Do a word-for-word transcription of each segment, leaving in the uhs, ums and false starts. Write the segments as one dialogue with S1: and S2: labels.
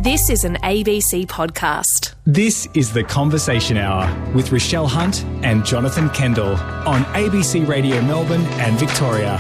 S1: This is an A B C podcast.
S2: This is The Conversation Hour with Rochelle Hunt and Jonathan Kendall on A B C Radio Melbourne and Victoria.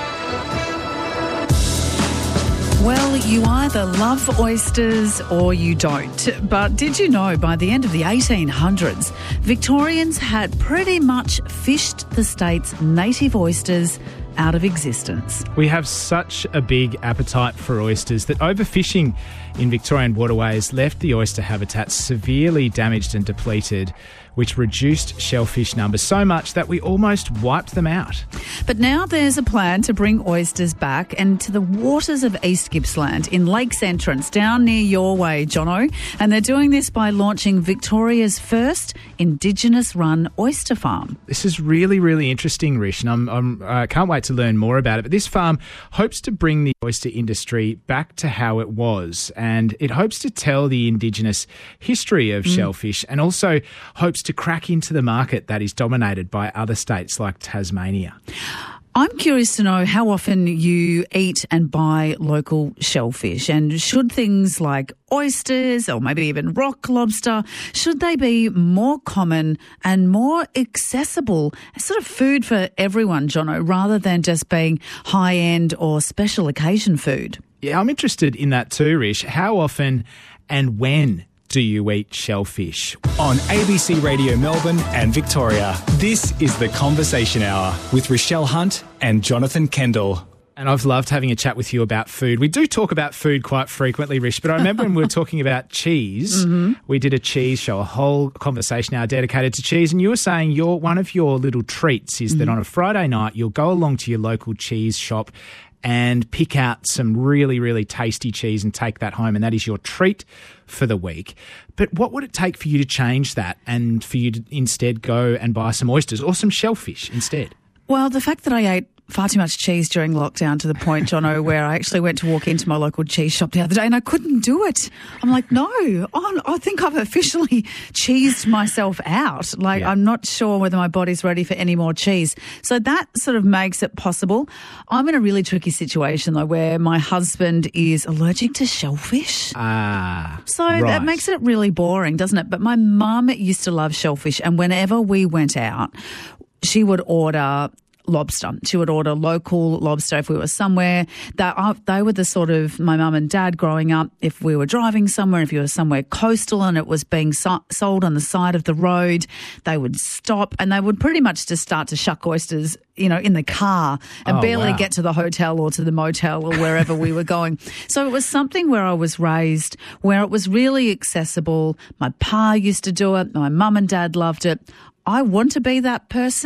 S3: Well, you either love oysters or you don't. But did you know by the end of the eighteen hundreds, Victorians had pretty much fished the state's native oysters out of existence?
S4: We have such a big appetite for oysters that overfishing in Victorian waterways left the oyster habitat severely damaged and depleted, which reduced shellfish numbers so much that we almost wiped them out.
S3: But now there's a plan to bring oysters back and to the waters of East Gippsland in Lakes Entrance, down near your way, Jono. And they're doing this by launching Victoria's first Indigenous-run oyster farm.
S4: This is really, really interesting, Rish, and I'm, I'm, I can't wait to learn more about it. But this farm hopes to bring the oyster industry back to how it was, and it hopes to tell the Indigenous history of mm. shellfish, and also hopes to crack into the market that is dominated by other states like Tasmania.
S3: I'm curious to know how often you eat and buy local shellfish, and should things like oysters or maybe even rock lobster, should they be more common and more accessible as sort of food for everyone, Jono, rather than just being high-end or special occasion food?
S4: Yeah, I'm interested in that too, Rish. How often and when do you eat shellfish?
S2: On A B C Radio Melbourne and Victoria, this is The Conversation Hour with Rochelle Hunt and Jonathan Kendall.
S4: And I've loved having a chat with you about food. We do talk about food quite frequently, Rish, but I remember when we were talking about cheese, mm-hmm. we did a cheese show, a whole conversation hour dedicated to cheese, and you were saying your one of your little treats is mm-hmm. that on a Friday night you'll go along to your local cheese shop and pick out some really, really tasty cheese and take that home, and that is your treat for the week. But what would it take for you to change that and for you to instead go and buy some oysters or some shellfish instead?
S3: Well, the fact that I ate far too much cheese during lockdown to the point, Jono, where I actually went to walk into my local cheese shop the other day and I couldn't do it. I'm like, no, oh, I think I've officially cheesed myself out. Like, yeah. I'm not sure whether my body's ready for any more cheese. So that sort of makes it possible. I'm in a really tricky situation, though, where my husband is allergic to shellfish.
S4: Ah,
S3: So
S4: right.
S3: that makes it really boring, doesn't it? But my mum used to love shellfish, and whenever we went out, she would order lobster. She would order local lobster if we were somewhere. That uh, they were the sort of, my mum and dad growing up, if we were driving somewhere, if you were somewhere coastal and it was being so- sold on the side of the road, they would stop and they would pretty much just start to shuck oysters, you know, in the car and
S4: oh,
S3: barely
S4: wow.
S3: get to the hotel or to the motel or wherever we were going. So it was something where I was raised, where it was really accessible. My pa used to do it. My mum and dad loved it. I want to be that person,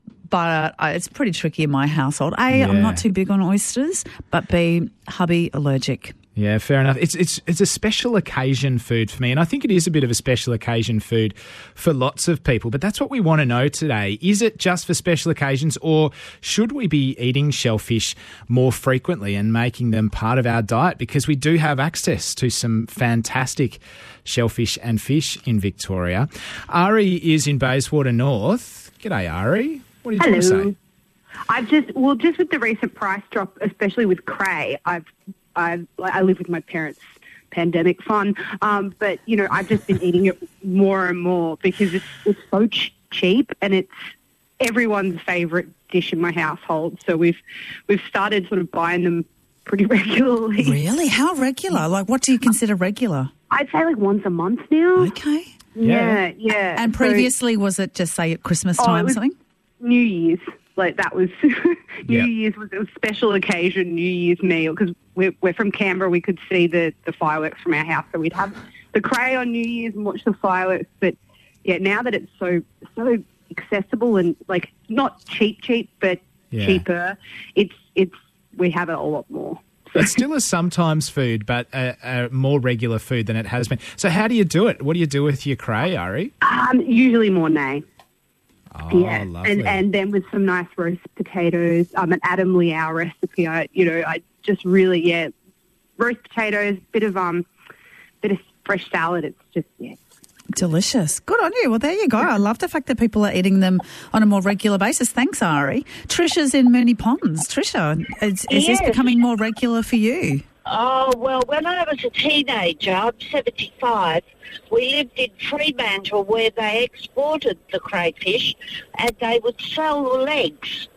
S3: but uh, it's pretty tricky in my household. A,
S4: yeah.
S3: I'm not too big on oysters, but B, hubby allergic.
S4: Yeah, fair enough. It's it's it's a special occasion food for me, and I think it is a bit of a special occasion food for lots of people. But that's what we want to know today. Is it just for special occasions, or should we be eating shellfish more frequently and making them part of our diet? Because we do have access to some fantastic shellfish and fish in Victoria. Ari is in Bayswater North. G'day, Ari. What do you want to say?
S5: I've just, well, just with the recent price drop, especially with cray, I've, I've, I live with my parents, pandemic fun, um, but, you know, I've just been eating it more and more because it's, it's so ch- cheap and it's everyone's favourite dish in my household. So we've, we've started sort of buying them pretty regularly.
S3: Really? How regular? Like, what do you consider regular?
S5: I'd say like once a month now.
S3: Okay.
S5: Yeah, yeah.
S3: And previously, so, was it just, say, at Christmas time
S5: oh,
S3: or something?
S5: New Year's. Like that was New
S4: yep.
S5: Year's was a special occasion, New Year's meal, because we're, we're from Canberra. We could see the, the fireworks from our house, so we'd have the cray on New Year's and watch the fireworks. But yeah, now that it's so so accessible and like not cheap, cheap, but
S4: yeah.
S5: cheaper, it's it's we have it a lot more.
S4: It's still a sometimes food, but a, a more regular food than it has been. So how do you do it? What do you do with your cray, Ari?
S5: Um, usually mornay.
S4: Oh,
S5: yeah,
S4: lovely.
S5: and and then with some nice roast potatoes, um, an Adam Liao recipe. I, you know, I just really, yeah, roast potatoes, bit of um, bit of fresh salad. It's just yeah,
S3: delicious. Good on you. Well, there you go. I love the fact that people are eating them on a more regular basis. Thanks, Ari. Trisha's in Moonee Ponds. Trisha, is, is
S5: yes.
S3: this becoming more regular for you?
S6: Oh, well, when I was a teenager, I'm seventy-five, we lived in Fremantle where they exported the crayfish and they would sell the legs.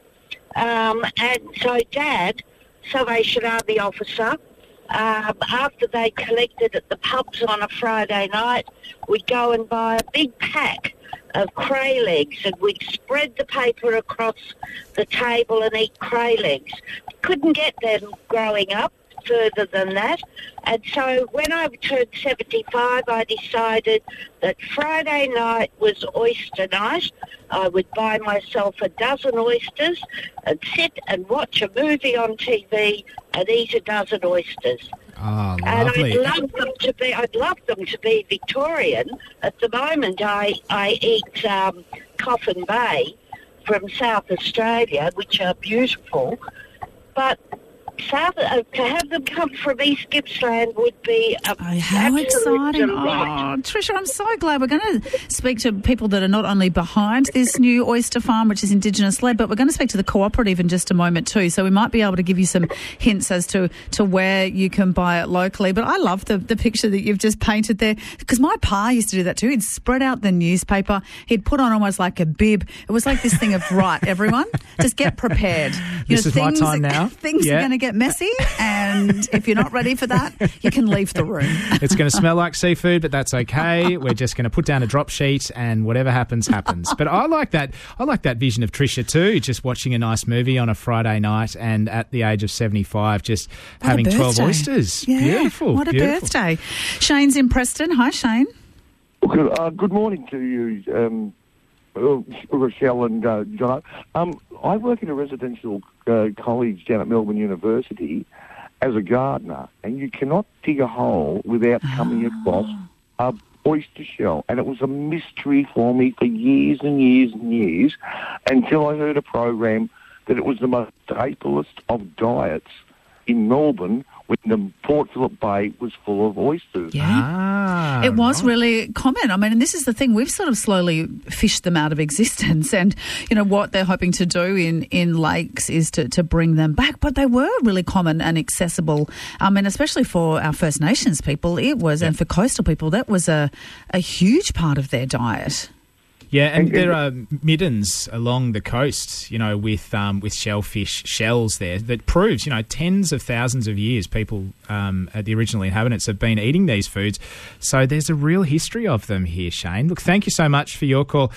S6: Um, and so Dad, Salvation Army officer, um, after they collected at the pubs on a Friday night, we'd go and buy a big pack of cray legs and we'd spread the paper across the table and eat cray legs. Couldn't get them growing up further than that. And so when I turned seventy-five, I decided that Friday night was oyster night. I would buy myself a dozen oysters and sit and watch a movie on T V and eat a dozen oysters.
S4: Oh,
S6: And
S4: lovely.
S6: I'd love them to be. I'd love them to be Victorian. At the moment, I I eat um, Coffin Bay from South Australia, which are beautiful, but South uh, to have them come from East Gippsland would be a
S3: Oh, how
S6: absolute
S3: exciting.
S6: delight.
S3: Oh, Tricia, I'm so glad. We're going to speak to people that are not only behind this new oyster farm, which is Indigenous-led, but we're going to speak to the cooperative in just a moment too. So we might be able to give you some hints as to, to where you can buy it locally. But I love the, the picture that you've just painted there, because my pa used to do that too. He'd spread out the newspaper. He'd put on almost like a bib. It was like this thing of, right, everyone, just get prepared. You
S4: This is my time now.
S3: Things
S4: Yeah.
S3: are going to get messy, and if you're not ready for that, you can leave the room.
S4: It's going to smell like seafood, but that's okay. We're just going to put down a drop sheet, and whatever happens, happens. But I like that. I like that vision of Tricia too, just watching a nice movie on a Friday night, and at the age of seventy-five, just
S3: What a
S4: having twelve
S3: birthday.
S4: oysters.
S3: Yeah,
S4: Beautiful.
S3: what a
S4: beautiful.
S3: birthday. Shane's in Preston. Hi, Shane.
S7: Good, uh, good morning to you, um, uh, Rochelle and uh, John. Um, I work in a residential uh, college down at Melbourne University as a gardener, and you cannot dig a hole without coming across a oyster shell. And it was a mystery for me for years and years and years until I heard a program that it was the most staplest of diets in Melbourne when the Port Phillip Bay was full of oysters.
S3: Yeah.
S4: Ah,
S3: It was
S4: right.
S3: really common. I mean, and this is the thing, we've sort of slowly fished them out of existence, and, you know, what they're hoping to do in, in lakes is to, to bring them back. But they were really common and accessible. I mean, especially for our First Nations people, it was, and for coastal people, that was a, a huge part of their diet.
S4: Yeah, and
S7: And-
S4: there are middens along the coast, you know, with um, with shellfish shells there that proves, you know, tens of thousands of years people, um, the original inhabitants, have been eating these foods. So there's a real history of them here, Shane. Look, thank you so much for your call.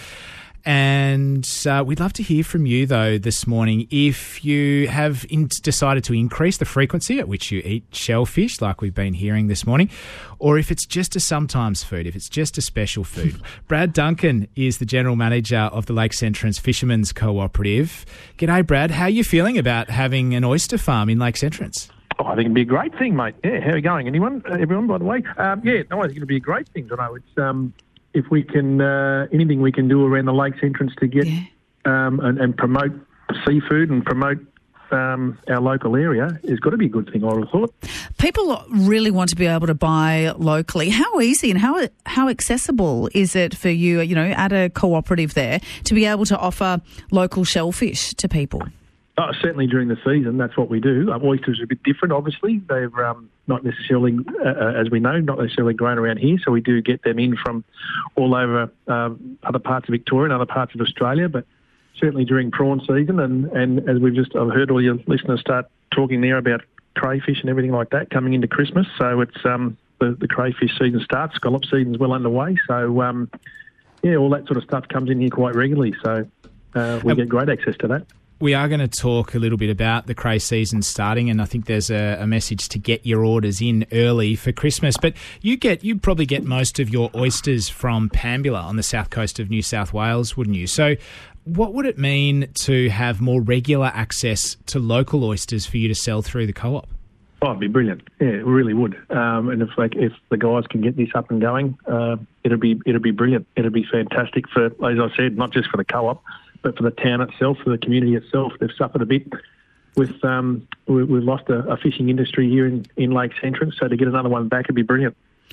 S4: And uh, we'd love to hear from you, though, this morning. If you have in- decided to increase the frequency at which you eat shellfish, like we've been hearing this morning, or if it's just a sometimes food, if it's just a special food. Brad Duncan is the General Manager of the Lakes Entrance Fishermen's Cooperative. G'day, Brad. How are you feeling about having an oyster farm in Lakes Entrance?
S8: Oh, I think it'd be a great thing, mate. Yeah, how are you going? Anyone? Uh, everyone, by the way? Um, yeah, no, I think it'd be a great thing. I know it's um, if we can uh, anything we can do around the Lakes Entrance to get
S3: Yeah.
S8: um, and, and promote seafood and promote um, our local area has got to be a good thing, I would have thought.
S3: People really want to be able to buy locally. How easy and how how accessible is it for you, you know, at a cooperative there to be able to offer local shellfish to people?
S8: Oh, certainly during the season, that's what we do. Um, oysters are a bit different, obviously. They're um, not necessarily, uh, as we know, not necessarily grown around here, so we do get them in from all over um, other parts of Victoria and other parts of Australia, but certainly during prawn season, and, and as we've just, I've heard all your listeners start talking there about crayfish and everything like that coming into Christmas, so it's um, the, the crayfish season starts, scallop season's well underway, so um, yeah, all that sort of stuff comes in here quite regularly, so uh, we
S4: Um,
S8: get great access to that.
S4: We are going to talk a little bit about the cray season starting, and I think there's a, a message to get your orders in early for Christmas. But you get you probably get most of your oysters from Pambula on the south coast of New South Wales, wouldn't you? So what would it mean to have more regular access to local oysters for you to sell through the co-op?
S8: Oh, it'd be brilliant. Yeah, it really would. Um, and if like if the guys can get this up and going, uh, it'll be it'll be brilliant. It'll be fantastic for, as I said, not just for the co-op, but for the town itself, for the community itself. They've suffered a bit with um, we, we've lost a, a fishing industry here in, in Lakes Entrance, so to get another one back would be brilliant.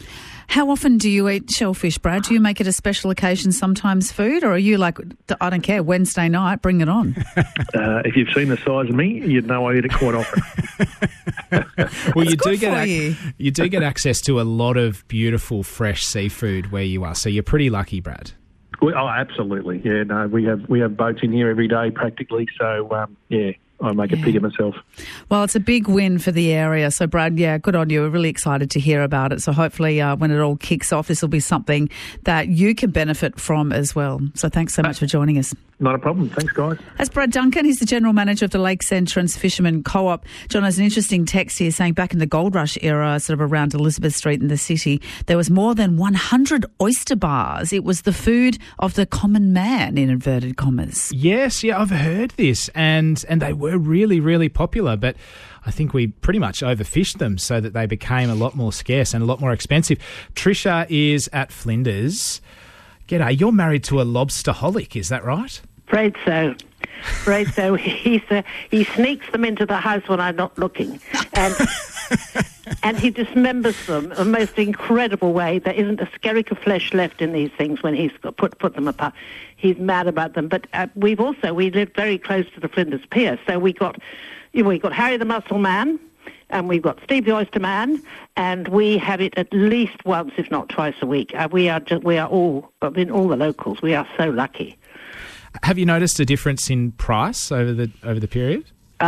S3: How often do you eat shellfish, Brad? Do you make it a special occasion, sometimes food, or are you like, I don't care, Wednesday night, bring it on?
S8: Uh, if you've seen the size of me, you'd know I eat it quite often.
S4: Well, you do get ac-
S3: you.
S4: you do get access to a lot of beautiful fresh seafood where you are, so you're pretty lucky, Brad.
S8: We, oh, absolutely. Yeah, no, we have we have boats in here every day practically. So um, yeah. I make
S3: Yeah.
S8: a pig of myself.
S3: Well, it's a big win for the area. So, Brad, yeah, good on you. We're really excited to hear about it. So hopefully uh, when it all kicks off, this will be something that you can benefit from as well. So thanks so much for joining us.
S8: Not a problem. Thanks, guys.
S3: That's Brad Duncan. He's the General Manager of the Lakes Entrance Fishermen Co-op. John has an interesting text here saying back in the Gold Rush era, sort of around Elizabeth Street in the city, there was more than one hundred oyster bars. It was the food of the common man, in inverted commas.
S4: Yes, yeah, I've heard this, and and they were really, really popular, but I think we pretty much overfished them so that they became a lot more scarce and a lot more expensive. Trisha is at Flinders. G'day, you're married to a lobsterholic, is that right?
S9: Afraid so. Afraid so. He's, uh, he sneaks them into the house when I'm not looking. And and he dismembers them in the most incredible way. There isn't a skerrick of flesh left in these things when he's got put put them apart. He's mad about them. But uh, we've also, we live very close to the Flinders Pier, so we got, you know, we got Harry the Mussel Man, and we've got Steve the Oyster Man, and we have it at least once, if not twice a week. Uh, we are just, we are all, I mean, all the locals. We are so lucky.
S4: Have you noticed a difference in price over the over the period?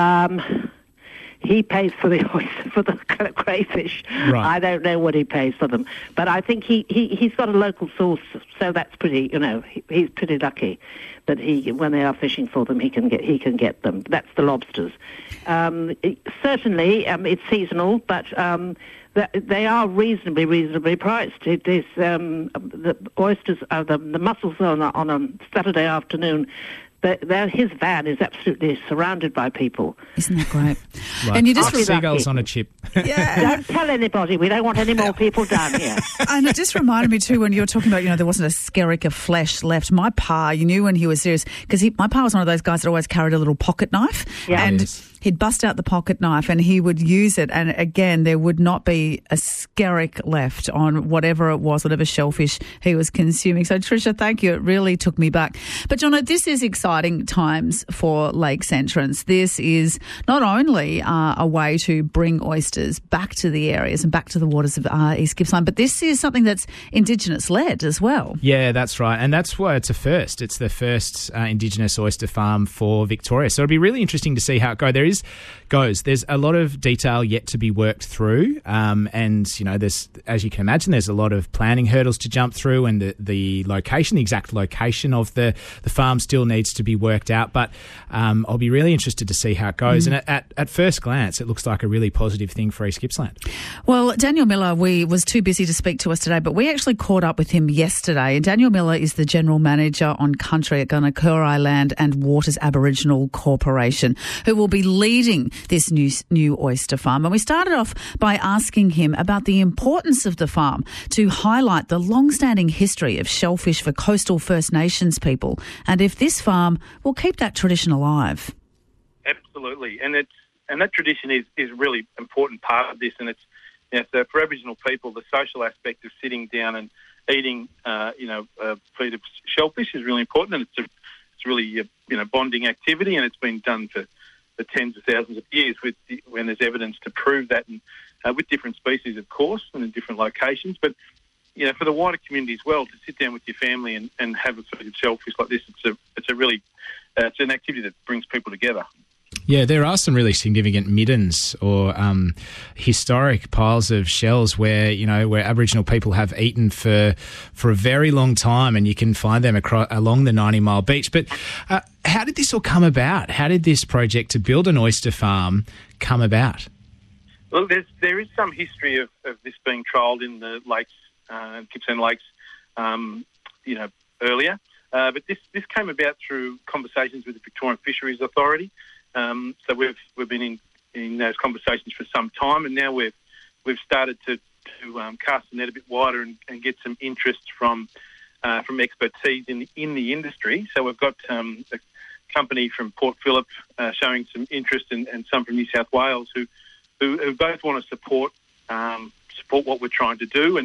S9: Um, he pays for the oyster, for the crayfish.
S4: Right.
S9: I don't know what he pays for them, but I think he, he he's got a local source, so that's pretty. You know, he, he's pretty lucky that he, when they are fishing for them, he can get he can get them. That's the lobsters. Um, it, certainly, um, it's seasonal, but um, th- they are reasonably reasonably priced. It is um, the oysters, uh, the the mussels on a, on a Saturday afternoon. They're, they're, his van is absolutely surrounded by people.
S3: Isn't that great?
S4: Right.
S3: And you just
S9: Really
S4: seagulls
S9: lucky.
S4: on a chip.
S3: Yeah.
S9: Don't tell anybody. We don't want any more people down here.
S3: And it just reminded me too when you were talking about, you know, there wasn't a skerrick of flesh left. My pa, you knew when he was serious, because my pa was one of those guys that always carried a little pocket knife.
S9: Yeah.
S3: And
S4: Yes.
S3: he'd bust out the pocket knife and he would use it. And again, there would not be a skerrick left on whatever it was, whatever shellfish he was consuming. So, Tricia, thank you. It really took me back. But, Jono, this is exciting times for Lakes Entrance. This is not only uh, a way to bring oysters back to the areas and back to the waters of uh, East Gippsland, but this is something that's Indigenous-led as well.
S4: Yeah, that's right. And that's why it's a first. It's the first uh, Indigenous oyster farm for Victoria. So it'll be really interesting to see how it goes. There is, goes. There's a lot of detail yet to be worked through. Um, and, you know, there's, as you can imagine, there's a lot of planning hurdles to jump through, and the, the location, the exact location of the, the farm still needs to be worked out. But um, I'll be really interested to see how it goes. Mm. And at, at, at first glance, it looks like a really positive thing for East Gippsland.
S3: Well, Daniel Miller, we was too busy to speak to us today, but we actually caught up with him yesterday. And Daniel Miller is the General Manager on Country at Gunakurrai Land and Waters Aboriginal Corporation, who will be leading this new, new oyster farm. And we started off by asking him about the importance of the farm to highlight the long-standing history of shellfish for coastal First Nations people, and if this farm will keep that tradition alive.
S10: Absolutely, and it's and that tradition is is really important part of this, and it's, you know, so for Aboriginal people, the social aspect of sitting down and eating, uh, you know, a feed of shellfish is really important, and it's a, it's really a, you know, bonding activity, and it's been done for, for tens of thousands of years with the, when there's evidence to prove that, and uh, with different species, of course, and in different locations, but you know, for the wider community as well, to sit down with your family and, and have a feed of shellfish like this, it's a it's a really uh, it's an activity that brings people together.
S4: Yeah, there are some really significant middens or um, historic piles of shells where, you know, where Aboriginal people have eaten for for a very long time, and you can find them across, along the ninety mile beach. But uh, how did this all come about? How did this project to build an oyster farm come about?
S10: Well, there's, there is some history of, of this being trialled in the lakes, uh, Gippsland Lakes, um, you know, earlier. Uh, but this, this came about through conversations with the Victorian Fisheries Authority. Um, so we've we've been in, in those conversations for some time, and now we've we've started to to um, cast the net a bit wider and, and get some interest from uh, from expertise in the, in the industry. So we've got um, a company from Port Phillip uh, showing some interest, and, and some from New South Wales who who, who both want to support um, support what we're trying to do, and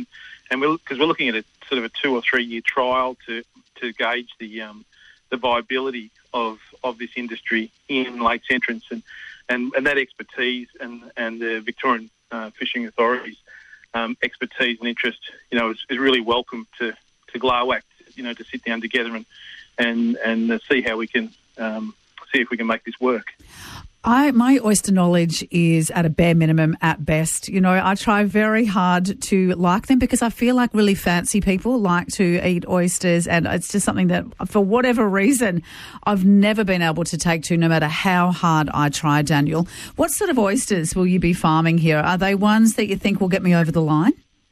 S10: and we're because we're looking at a sort of a two or three year trial to to gauge the um, the viability of of this industry in lakes entrance, and and, and that expertise and and the Victorian uh, Fishing Authority's um, expertise and interest, you know, is, is really welcome to to GLOWAC, you know, to sit down together and and and uh, see how we can um, see if we can make this work.
S3: I, my oyster knowledge is at a bare minimum at best. You know, I try very hard to like them because I feel like really fancy people like to eat oysters, and it's just something that, for whatever reason, I've never been able to take to, no matter how hard I try, Daniel. What sort of oysters will you be farming here? Are they ones that you think will get me over the line?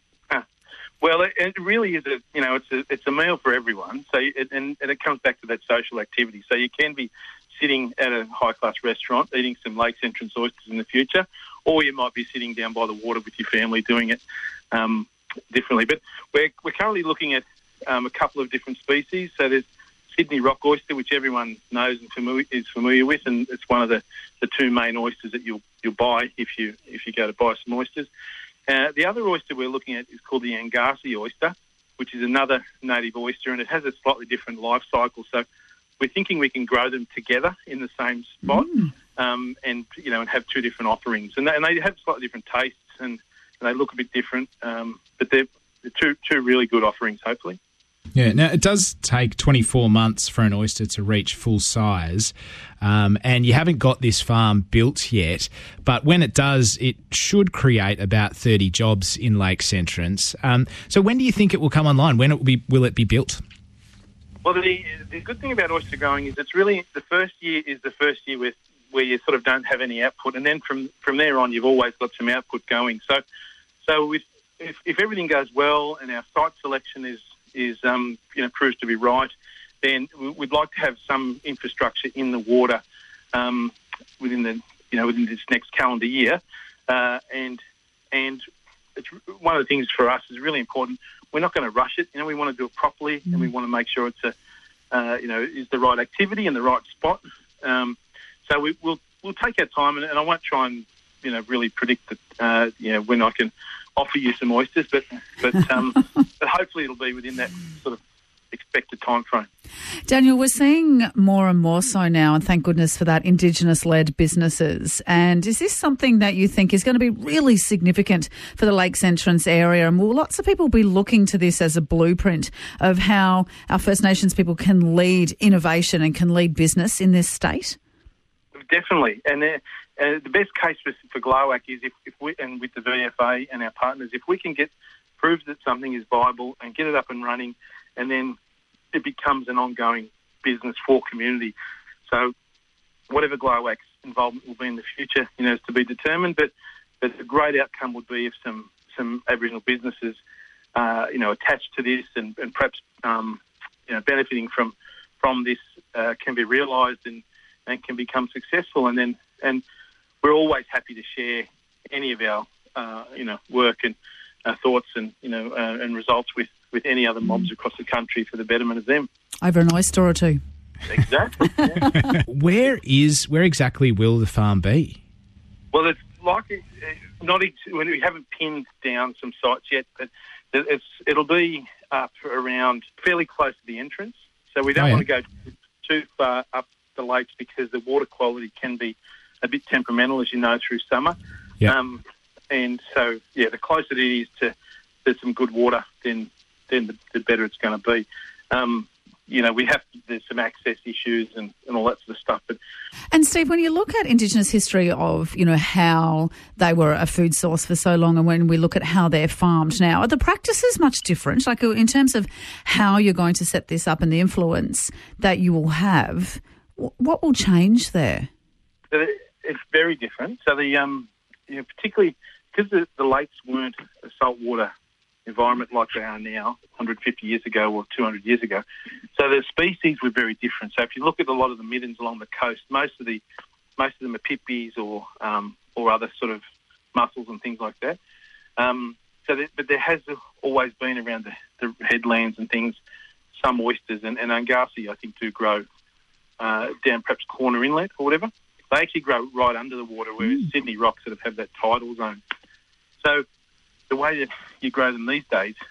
S10: Well, it, it really is a, you know, it's a, it's a meal for everyone. So, it, and, and it comes back to that social activity. So you can be sitting at a high-class restaurant eating some lakes entrance oysters in the future, or you might be sitting down by the water with your family doing it um, differently. But we're, we're currently looking at um, a couple of different species. So there's Sydney rock oyster, which everyone knows and familiar, is familiar with, and it's one of the, the two main oysters that you'll you'll buy if you if you go to buy some oysters. Uh, the other oyster we're looking at is called the Angassi oyster, which is another native oyster, and it has a slightly different life cycle. So we're thinking we can grow them together in the same spot, mm. um, and you know, and have two different offerings, and they, and they have slightly different tastes, and, and they look a bit different, um, but they're, they're two two really good offerings, hopefully.
S4: Yeah, now it does take twenty-four months for an oyster to reach full size, um, and you haven't got this farm built yet, but when it does, it should create about thirty jobs in Lakes Entrance. Um, so when do you think it will come online? When it will be, will it be built?
S10: Well, the, the good thing about oyster growing is it's really, the first year is the first year with where you sort of don't have any output, and then from, from there on you've always got some output going. So so with, if, if everything goes well and our site selection is is um, you know, proves to be right, then we'd like to have some infrastructure in the water um, within the you know within this next calendar year, uh, and and it's one of the things for us is really important. We're not going to rush it. You know, we want to do it properly, mm. and we want to make sure it's a uh, you know is the right activity in the right spot. Um, so we, we'll we'll take our time, and, and I won't try and you know really predict that uh, you know when I can offer you some oysters, but but um, but hopefully it'll be within that sort of expected time frame.
S3: Daniel, we're seeing more and more so now, and thank goodness for that, Indigenous-led businesses. And is this something that you think is going to be really significant for the Lakes Entrance area? And will lots of people be looking to this as a blueprint of how our First Nations people can lead innovation and can lead business in this state?
S10: Definitely. And uh, uh, the best case for, for GLOWAC is if, if we, and with the V F A and our partners, if we can get prove that something is viable and get it up and running, and then it becomes an ongoing business for community. So whatever GLOWAC's involvement will be in the future, you know, is to be determined. But but a great outcome would be if some some Aboriginal businesses, uh, you know, attached to this and, and perhaps um, you know benefiting from from this uh, can be realised and, and can become successful. And then and we're always happy to share any of our uh, you know work and uh, thoughts and you know uh, and results with. with any other mobs across the country for the betterment of them. Over
S3: an oyster or two.
S10: Exactly. Yeah.
S4: Where is, where exactly will the farm be?
S10: Well, it's like, not ex- we haven't pinned down some sites yet, but it's it'll be up around fairly close to the entrance. So we don't oh, yeah. want to go too far up the lakes because the water quality can be a bit temperamental, as you know, through summer.
S4: Yeah.
S10: Um, and so, yeah, the closer it is to, to some good water, then then the, the better it's going to be. Um, you know, we have there's some access issues and, and all that sort of stuff. But
S3: and Steve, when you look at Indigenous history of you know how they were a food source for so long, and when we look at how they're farmed now, are the practices much different? Like in terms of how you're going to set this up and the influence that you will have, what will change there?
S10: It's very different. So the um, you know, particularly because the, the lakes weren't a saltwater environment like they are now, one hundred fifty years ago or two hundred years ago. So the species were very different. So if you look at a lot of the middens along the coast, most of the most of them are pippies or um, or other sort of mussels and things like that. Um, so, that, but there has always been around the, the headlands and things some oysters, and, and Angassi I think do grow uh, down perhaps Corner Inlet or whatever. They actually grow right under the water, whereas mm. Sydney rocks sort of have that tidal zone. So the way that you grow them these days,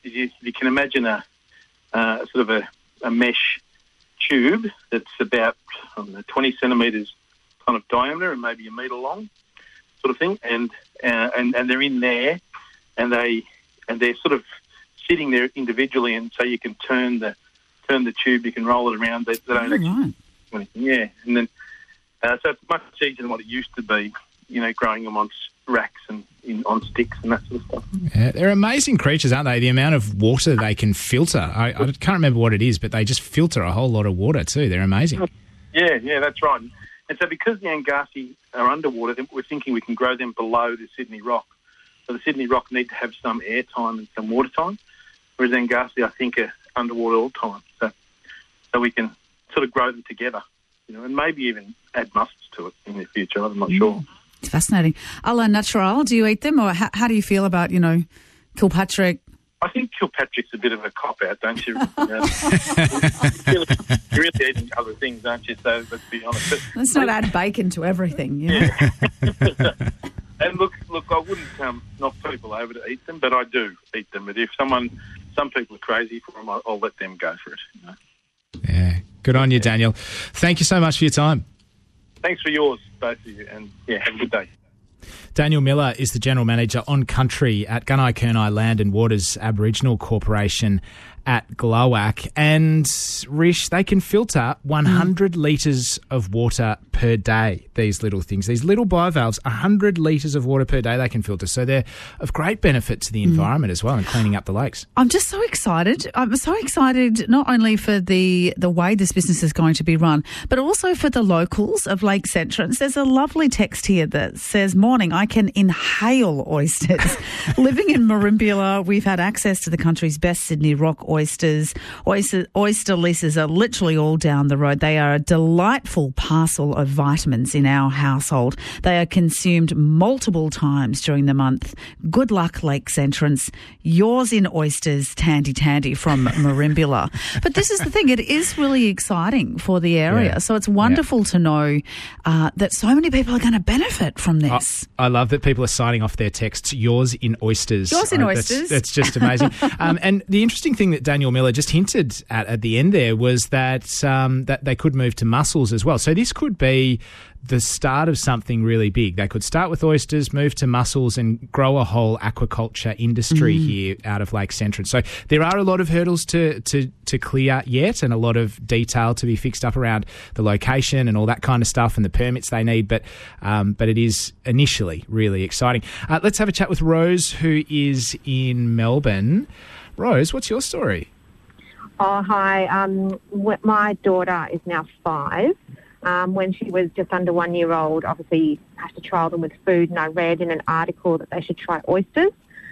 S10: is you, you can imagine a uh, sort of a, a mesh tube that's about I don't know, twenty centimetres kind of diameter and maybe a metre long, sort of thing, and uh, and and they're in there, and they and they're sort of sitting there individually, and so you can turn the turn the tube, you can roll it around. They, they don't
S3: Oh,
S10: actually
S3: right.
S10: do anything. Yeah, and then uh, so it's much easier than what it used to be. You know, growing them on s- racks and in, on sticks and that sort of stuff.
S4: Yeah, they're amazing creatures, aren't they? The amount of water they can filter. I, I can't remember what it is, but they just filter a whole lot of water too. They're amazing.
S10: Yeah, yeah, that's right. And so because the Angassi are underwater, then we're thinking we can grow them below the Sydney Rock. So the Sydney Rock need to have some air time and some water time, whereas Angassi, I think, are underwater all the time. So, so we can sort of grow them together, you know, and maybe even add mussels to it in the future. I'm not sure.
S3: It's fascinating. A la natural, do you eat them, or how, how do you feel about, you know, Kilpatrick?
S10: I think Kilpatrick's a bit of a cop-out, don't you? You know, you're, really, you're really eating other things, aren't you? So let's be honest. But,
S3: Let's not add bacon to everything. You know?
S10: yeah. And look, look, I wouldn't um, knock people over to eat them, but I do eat them. But if someone, some people are crazy for them, I'll, I'll let them go for it. You know?
S4: Yeah, good on you, Daniel. Thank you so much for your time.
S10: Thanks for yours, both of you, and yeah, have a good day.
S4: Daniel Miller is the General Manager on Country at Gunai Kurnai Land and Waters Aboriginal Corporation at Glowak. And, Rish, they can filter one hundred mm. litres of water per day, these little things. These little bivalves, one hundred litres of water per day they can filter. So they're of great benefit to the environment mm. as well and cleaning up the lakes.
S3: I'm just so excited. I'm so excited not only for the, the way this business is going to be run, but also for the locals of Lakes Entrance. There's a lovely text here that says, morning, I can inhale oysters. Living in Merimbula, we've had access to the country's best Sydney Rock oysters. Oyster, oyster leases are literally all down the road. They are a delightful parcel of vitamins in our household. They are consumed multiple times during the month. Good luck, Lakes Entrance. Yours in oysters, Tandy Tandy from Merimbula. But this is the thing, it is really exciting for the area.
S4: Yeah.
S3: So it's wonderful yeah. to know uh, that so many people are going to benefit from this.
S4: I, I love that people are signing off their texts, yours in oysters.
S3: Yours in
S4: uh,
S3: oysters.
S4: That's, that's just amazing. um, and the interesting thing that Daniel Miller just hinted at at the end there was that um, that they could move to mussels as well. So this could be the start of something really big. They could start with oysters, move to mussels and grow a whole aquaculture industry mm. here out of Lakes Entrance. So there are a lot of hurdles to, to, to clear yet and a lot of detail to be fixed up around the location and all that kind of stuff and the permits they need. But um, but it is initially really exciting. Uh, let's have a chat with Rose, who is in Melbourne. Rose, what's your story?
S11: Oh, hi. Um, my daughter is now five. Um, when she was just under one year old, obviously you have to trial them with food, and I read in an article that they should try oysters.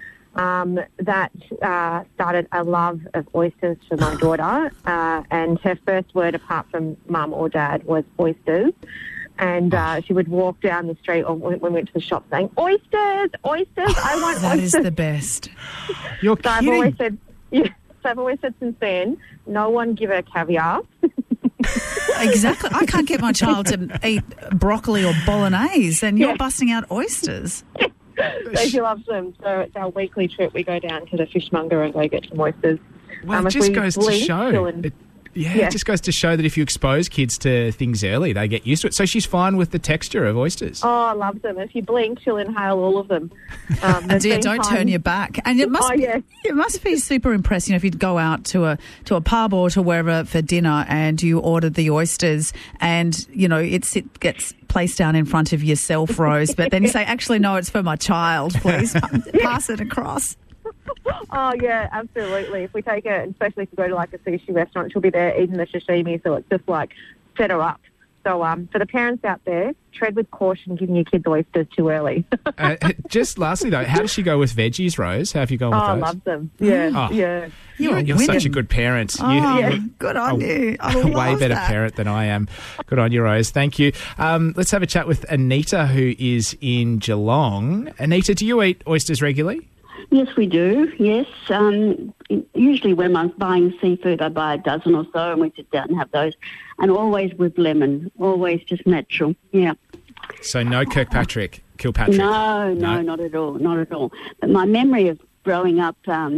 S11: Um, that uh, started a love of oysters for my daughter, uh, and her first word apart from mum or dad was oysters. And uh, she would walk down the street or when we went to the shop saying, oysters, oysters, I want
S3: that
S11: oysters.
S3: That is the best.
S4: You're
S11: so
S4: kidding.
S11: I've always said, yeah, so I've always said since then, no one give her caviar.
S3: Exactly. I can't get my child to eat broccoli or bolognese, and you're
S11: Yeah.
S3: busting out oysters.
S11: So she loves them. So it's our weekly trip. We go down to the fishmonger and go get some oysters.
S4: Well,
S11: Um,
S4: it
S11: if
S4: just
S11: we
S4: goes to
S11: blink,
S4: show.
S11: she'll in-
S4: It, yeah,
S11: Yeah.
S4: it just goes to show that if you expose kids to things early, they get used to it. So she's fine with the texture of oysters.
S11: Oh, I love them. If you blink, she'll inhale all of them. Um, there's
S3: Dear,
S11: been
S3: don't
S11: times-
S3: turn your back. And it must
S11: Oh,
S3: be,
S11: yeah.
S3: it must be super impressive, you know, if you'd go out to a to a pub or to wherever for dinner and you ordered the oysters and, you know, it sit, gets placed down in front of yourself, Rose, but then you say, actually, no, it's for my child, please. Pass it across.
S11: Oh, yeah, absolutely. If we take her, especially if we go to like a sushi restaurant, she'll be there eating the sashimi, so it's just like set her up. So um, for the parents out there, tread with caution giving your kids oysters too early.
S4: uh, just lastly, though, how does she go with veggies, Rose? How have you gone
S11: Oh,
S4: with
S11: I
S4: those?
S11: love them. Yeah,
S4: Oh.
S11: yeah.
S3: You're,
S4: You're
S3: winning.
S4: such a good parent.
S3: Oh,
S4: you,
S3: yeah.
S4: you're
S3: Good on
S4: a,
S3: you. I
S4: a way
S3: love
S4: better
S3: that.
S4: parent than I am. Good on you, Rose. Thank you. Um, let's have a chat with Anita, who is in Geelong. Anita, do you eat oysters regularly?
S12: Yes, we do, yes. Um, usually when I'm buying seafood, I buy a dozen or so and we sit down and have those. And always with lemon, always just natural, yeah.
S4: So no Kirkpatrick, Kilpatrick?
S12: No, no,
S4: No?
S12: not at all, not at all. But my memory of growing up um,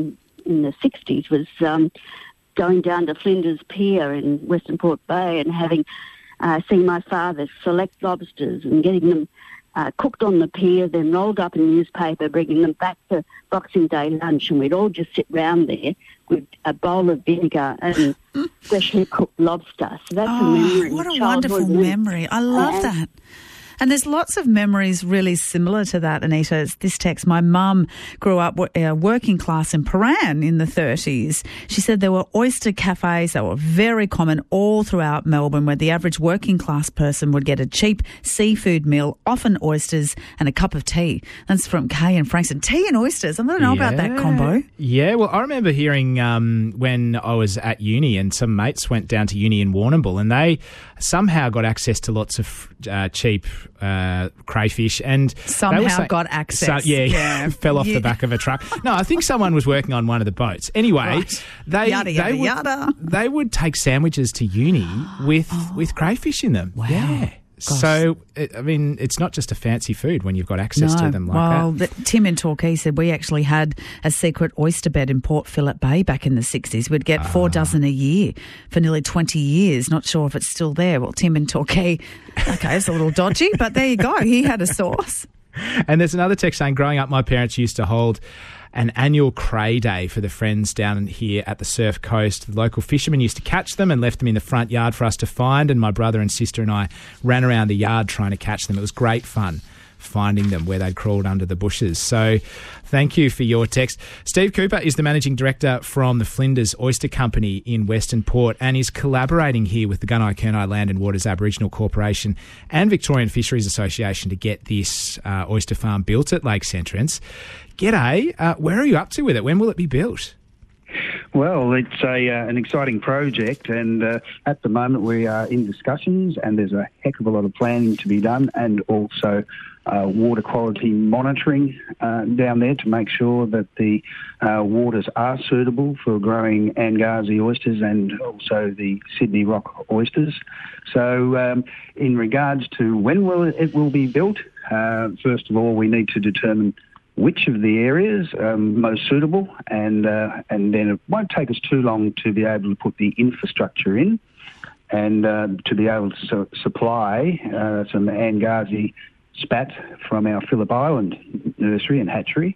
S12: in the sixties was um, going down to Flinders Pier in Western Port Bay and having uh, seen my father select lobsters and getting them uh, cooked on the pier, then rolled up in newspaper, bringing them back for Boxing Day lunch, and we'd all just sit round there with a bowl of vinegar and freshly cooked lobster. So that's
S3: oh,
S12: a memory.
S3: What a wonderful memory. I love
S12: and,
S3: that. And there's lots of memories really similar to that, Anita. It's this text, my mum grew up uh, working class in Paran in the thirties. She said there were oyster cafes that were very common all throughout Melbourne, where the average working class person would get a cheap seafood meal, often oysters and a cup of tea. That's from Kay and Frankston. Tea and oysters. I don't know yeah. about that combo.
S4: Yeah, well, I remember hearing um, when I was at uni and some mates went down to uni in Warrnambool and they somehow got access to lots of uh, cheap uh, crayfish and
S3: somehow
S4: they say,
S3: got access.
S4: So, yeah,
S3: yeah.
S4: fell off
S3: yeah.
S4: the back of a truck. No, I think someone was working on one of the boats. Anyway,
S3: right.
S4: they
S3: yada, yada,
S4: they would
S3: yada.
S4: they would take sandwiches to uni with
S3: oh.
S4: with crayfish in them.
S3: Wow.
S4: Yeah.
S3: Gosh.
S4: So, I mean, it's not just a fancy food when you've got access
S3: no.
S4: to them like
S3: well,
S4: that.
S3: The, Tim in Torquay said we actually had a secret oyster bed in Port Phillip Bay back in the sixties. We'd get four ah. dozen a year for nearly twenty years. Not sure if it's still there. Well, Tim in Torquay, okay, it's a little dodgy, but there you go. He had a source.
S4: And there's another text saying, growing up, my parents used to hold an annual cray day for the friends down here at the Surf Coast. The local fishermen used to catch them and left them in the front yard for us to find, and my brother and sister and I ran around the yard trying to catch them. It was great fun finding them where they'd crawled under the bushes. So thank you for your text. Steve Cooper is the Managing Director from the Flinders Oyster Company in Western Port and is collaborating here with the Gunai-Kurnai Land and Waters Aboriginal Corporation and Victorian Fisheries Association to get this uh, oyster farm built at Lakes Entrance. G'day. Uh, where are you up to with it? When will it be built?
S13: Well, it's a uh, an exciting project, and uh, at the moment we are in discussions, and there's a heck of a lot of planning to be done, and also uh, water quality monitoring uh, down there to make sure that the uh, waters are suitable for growing Angazi oysters and also the Sydney Rock oysters. So, um, in regards to when will it will be built, uh, first of all, we need to determine which of the areas um, most suitable, and uh, and then it won't take us too long to be able to put the infrastructure in and uh, to be able to su- supply uh, some Angazi spat from our Phillip Island nursery and hatchery.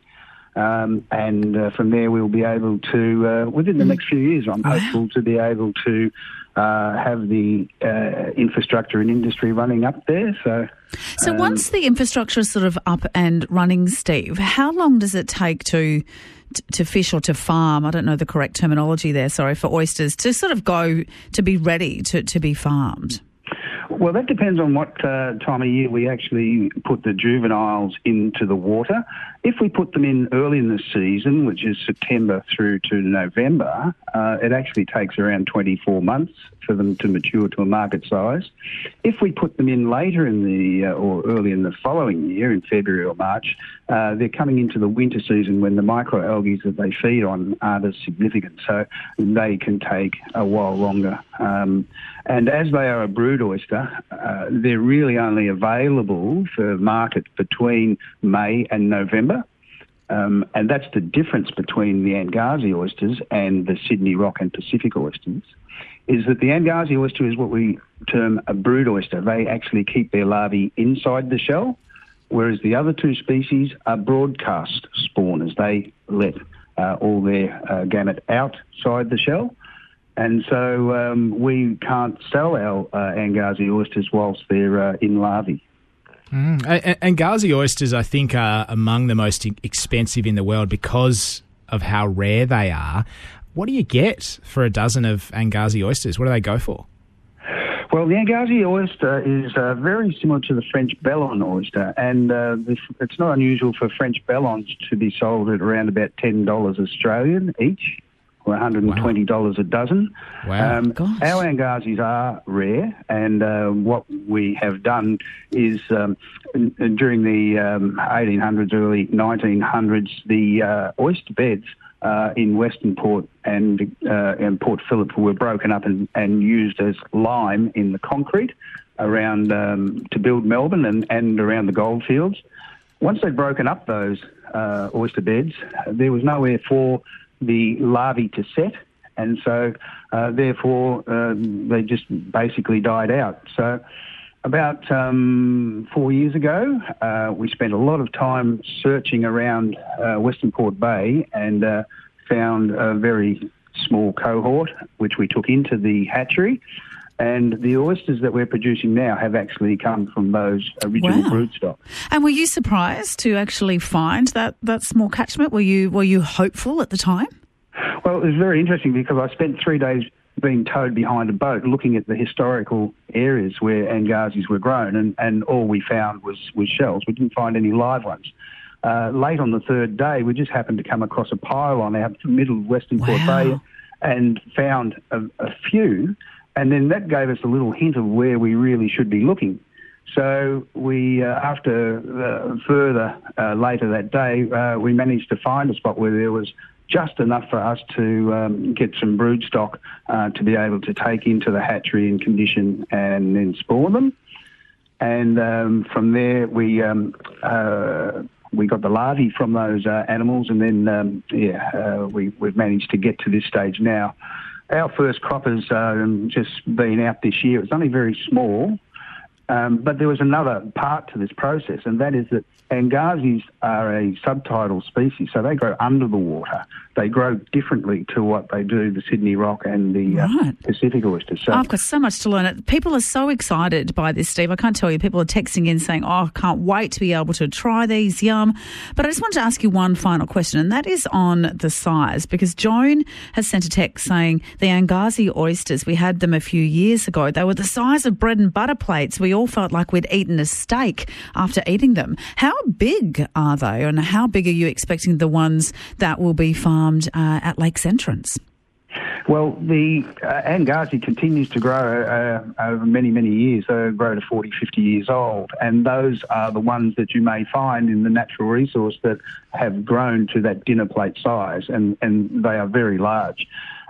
S13: Um, and uh, from there we'll be able to, uh, within the next few years, I'm hopeful to be able to uh, have the uh, infrastructure and industry running up there. So,
S3: so
S13: um,
S3: once the infrastructure is sort of up and running, Steve, how long does it take to to fish or to farm? I don't know the correct terminology there, sorry, for oysters, to sort of go to be ready to, to be farmed?
S13: Well, that depends on what uh, time of year we actually put the juveniles into the water. If we put them in early in the season, which is September through to November, uh, it actually takes around twenty-four months for them to mature to a market size. If we put them in later in the, uh, or early in the following year, in February or March, uh, they're coming into the winter season when the microalgae that they feed on aren't as significant, so they can take a while longer. Um, and as they are a brood oyster, uh, they're really only available for market between May and November. Um, and that's the difference between the Angazi oysters and the Sydney Rock and Pacific oysters, is that the Angazi oyster is what we term a brood oyster. They actually keep their larvae inside the shell, whereas the other two species are broadcast spawners. They let uh, all their uh, gamete outside the shell. And so um, we can't sell our uh, Angazi oysters whilst they're uh, in larvae.
S4: Mm. And Angazi oysters, I think, are among the most expensive in the world because of how rare they are. What do you get for a dozen of Angazi oysters? What do they go for?
S13: Well, the Angazi oyster is uh, very similar to the French Bellon oyster, and uh, this, it's not unusual for French Bellons to be sold at around about ten dollars Australian each, or one hundred twenty dollars wow. a dozen.
S4: Wow.
S13: Um, our Angazis are rare, and uh, what we have done is um, during the um, eighteen hundreds, early nineteen hundreds, the uh, oyster beds uh, in Western Port and, uh, and Port Phillip were broken up and, and used as lime in the concrete around um, to build Melbourne and, and around the goldfields. Once they'd broken up those uh, oyster beds, there was nowhere for the larvae to set, and so uh, therefore uh, they just basically died out. So about um, four years ago, uh, we spent a lot of time searching around uh, Western Port Bay and uh, found a very small cohort, which we took into the hatchery. And the oysters that we're producing now have actually come from those original
S3: Wow.
S13: broodstock.
S3: And were you surprised to actually find that, that small catchment? Were you were you hopeful at the time?
S13: Well, it was very interesting because I spent three days being towed behind a boat looking at the historical areas where Angazis were grown, and, and all we found was, was shells. We didn't find any live ones. Uh, late on the third day, we just happened to come across a pylon out the middle of Western Port Bay and found a, a few. And then that gave us a little hint of where we really should be looking. So we, uh, after uh, further uh, later that day, uh, we managed to find a spot where there was just enough for us to um, get some broodstock uh, to be able to take into the hatchery and condition and then spawn them. And um, from there, we um, uh, we got the larvae from those uh, animals, and then um, yeah, uh, we, we've managed to get to this stage now. Our first crop has um, just been out this year. It's only very small, um, but there was another part to this process, and that is that Angazis are a subtidal species, so they grow under the water. They grow differently to what they do the Sydney rock and the uh,
S3: Right.
S13: Pacific oysters. So
S3: I've got so much to learn. People are so excited by this, Steve. I can't tell you. People are texting in saying, oh, I can't wait to be able to try these. Yum. But I just want to ask you one final question, and that is on the size, because Joan has sent a text saying the Angazi oysters, we had them a few years ago. They were the size of bread and butter plates. We all felt like we'd eaten a steak after eating them. How big are they, and how big are you expecting the ones that will be farmed uh, at Lakes Entrance?
S13: Well, the uh, Angazi continues to grow uh, over many, many years. They grow to forty, fifty years old, and those are the ones that you may find in the natural resource that have grown to that dinner plate size, and, and they are very large.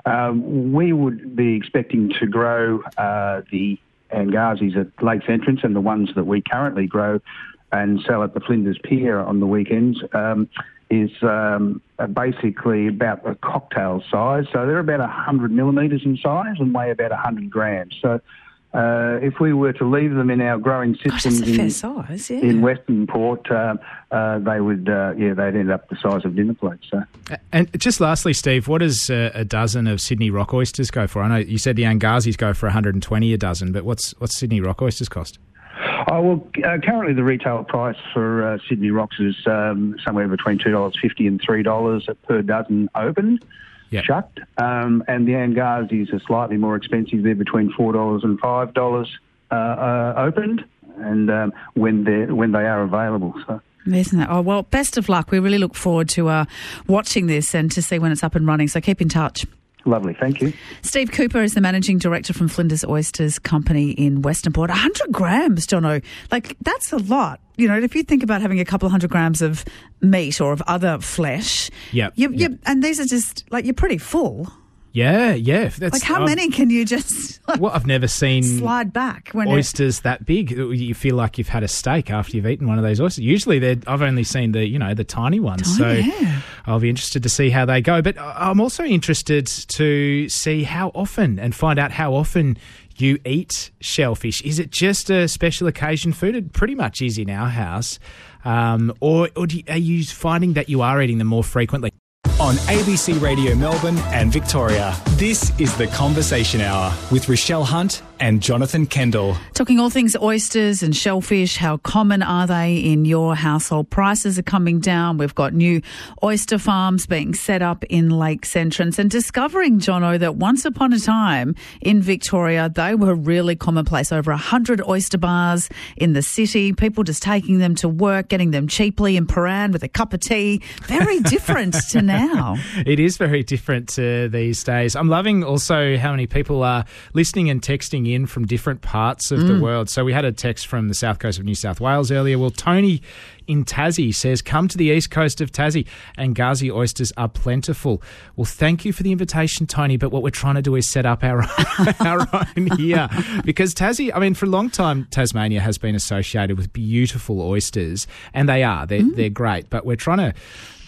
S13: Um, we would be expecting to grow uh, the Angazis at Lakes Entrance, and the ones that we currently grow and sell at the Flinders Pier on the weekends um, is um, basically about a cocktail size. So they're about one hundred millimetres in size and weigh about one hundred grams. So uh, if we were to leave them in our growing systems
S3: Gosh, that's a fair
S13: in,
S3: size, yeah.
S13: in Western Port, uh, uh, they would, uh, yeah, they'd end up the size of dinner plates. So.
S4: And just lastly, Steve, what does uh, a dozen of Sydney rock oysters go for? I know you said the Angazis go for one hundred twenty a dozen, but what's what's Sydney rock oysters cost?
S13: Oh, well, uh, currently the retail price for uh, Sydney Rocks is um, somewhere between two dollars fifty and three dollars per dozen opened,
S4: yep.
S13: shucked. Um, and the Angazis are slightly more expensive. They're between four dollars and five dollars uh, uh, opened, and um, when, they're, when they are available. So.
S3: Isn't that? Oh, well, best of luck. We really look forward to uh, watching this and to see when it's up and running. So keep in touch.
S13: Lovely, thank you.
S3: Steve Cooper is the Managing Director from Flinders Oysters Company in Western Port. one hundred grams, Jono. Like, that's a lot. You know, if you think about having a couple of hundred grams of meat or of other flesh,
S4: yep,
S3: you,
S4: yep.
S3: you, and these are just, like, you're pretty full.
S4: Yeah, yeah. That's,
S3: like, how
S4: I've,
S3: many can you just like,
S4: well, I've never seen
S3: slide back when
S4: oysters that big. You feel like you've had a steak after you've eaten one of those oysters. Usually, they're, I've only seen the you know the tiny ones.
S3: Tiny,
S4: so
S3: yeah.
S4: I'll be interested to see how they go. But I'm also interested to see how often and find out how often you eat shellfish. Is it just a special occasion food? It pretty much is in our house, um, or, or do you, are you finding that you are eating them more frequently?
S2: On A B C Radio Melbourne and Victoria, this is The Conversation Hour with Rochelle Hunt and Jonathan Kendall.
S3: Talking all things oysters and shellfish, how common are they in your household? Prices are coming down. We've got new oyster farms being set up in Lakes Entrance, and discovering, Jono, that once upon a time in Victoria, they were really commonplace. Over one hundred oyster bars in the city, people just taking them to work, getting them cheaply in Paran with a cup of tea. Very different to now.
S4: It is very different to these days. I'm loving also how many people are listening and texting in from different parts of mm. the world. So we had a text from the south coast of New South Wales earlier. Well, Tony in Tassie says, come to the east coast of Tassie. Angazi oysters are plentiful. Well, thank you for the invitation, Tony, but what we're trying to do is set up our own, our own here. Because Tassie, I mean, for a long time, Tasmania has been associated with beautiful oysters, and they are. They're, mm. they're great, but we're trying to